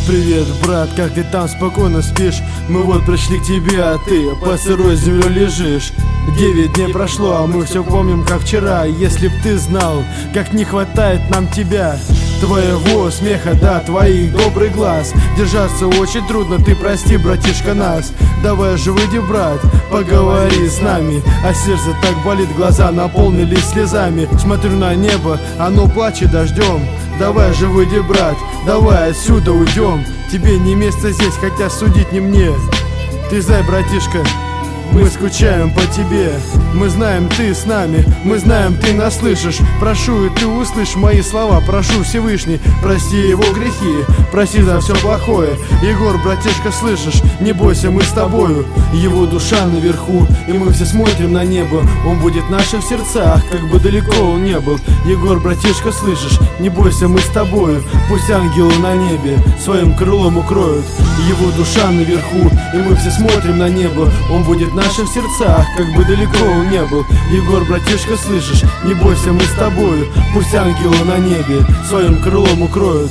Привет, брат, как ты там спокойно спишь? Мы вот пришли к тебе, а ты по сырой земле лежишь. 9 дней прошло, а мы все помним, как вчера. Если б ты знал, как не хватает нам тебя, твоего смеха, да, твоих добрый глаз. Держаться очень трудно, ты прости, братишка, нас. Давай же выйди, брат, поговори с нами. А сердце так болит, глаза наполнились слезами. Смотрю на небо, оно плачет дождем. Давай же выйди, брат, давай отсюда уйдем. Тебе не место здесь, хотя судить не мне. Ты знай, братишка, мы скучаем по тебе. Мы знаем, ты с нами, мы знаем, ты нас слышишь. Прошу, и ты услышь мои слова. Прошу, Всевышний, прости его грехи, прости за все плохое. Егор, братишка, слышишь, не бойся, мы с тобою. Его душа наверху, и мы все смотрим на небо. Он будет в наших сердцах, как бы далеко он не был. Егор, братишка, слышишь, не бойся, мы с тобою. Пусть ангелы на небе своим крылом укроют. Его душа наверху, и мы все смотрим на небо. Он будет в наших сердцах, как бы далеко он не был. Егор, братишка, слышишь, не бойся, мы с тобою. Пусть ангелы на небе своим крылом укроют.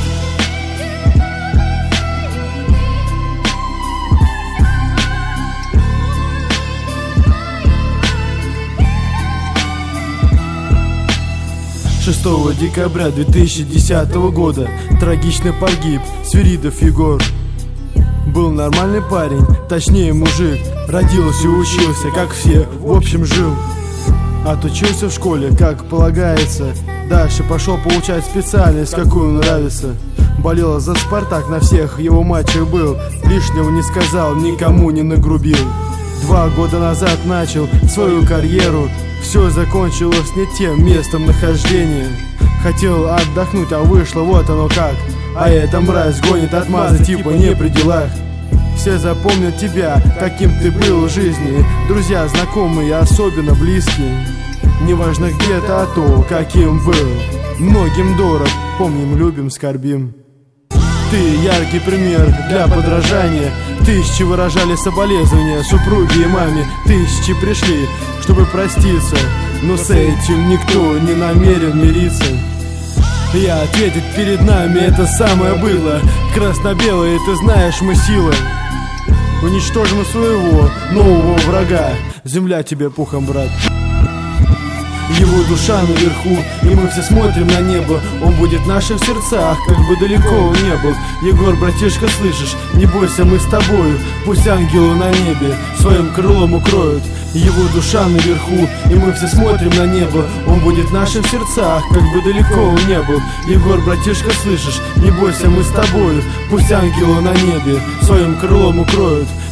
«6 декабря 2010 года трагично погиб Свиридов Егор. Был нормальный парень, точнее мужик. Родился и учился, как все, в общем жил. Отучился в школе, как полагается. Дальше пошел получать специальность, какую нравится. Болел за «Спартак», на всех его матчах был. Лишнего не сказал, никому не нагрубил. 2 года назад начал свою карьеру. Все закончилось не тем местом нахождения. Хотел отдохнуть, а вышло вот оно как. А эта мразь гонит отмазы, типа не при делах. Все запомнят тебя, каким ты был в жизни. Друзья, знакомые, особенно близкие. Неважно где-то, а то, каким был. Многим дорог, помним, любим, скорбим. Ты яркий пример для подражания. Тысячи выражали соболезнования супруге и маме. Тысячи пришли, чтобы проститься, но с этим никто не намерен мириться. Я ответить перед нами, это самое было. Красно-белое, ты знаешь, мы сила. Уничтожим своего нового врага. Земля тебе пухом, брат. Его душа наверху, и мы все смотрим на небо. Он будет в наших сердцах, как бы далеко он не был. Егор, братишка, слышишь, не бойся, мы с тобою. Пусть ангелы на небе своим крылом укроют. Его душа наверху, и мы все смотрим на небо. Он будет в наших сердцах, как бы далеко он не был. Егор, братишка, слышишь, не бойся, мы с тобою. Пусть ангелы на небе своим крылом укроют.